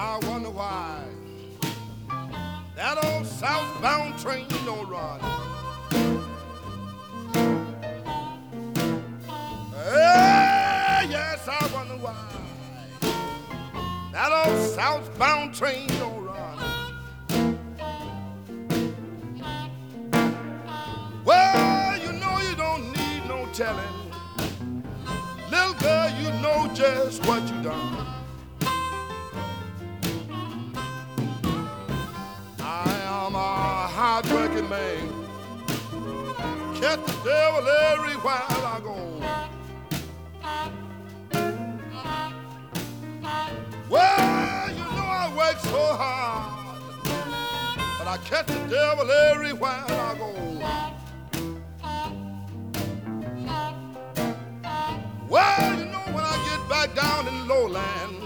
I wonder why that old southbound train don't run. Hey, yes, I wonder why that old southbound train don't run. Well, you know you don't need no telling. Little girl, you know just what you done. I am a hard-working man. Catch the devil everywhere I go. Well, you know I work so hard, but I catch the devil everywhere I go.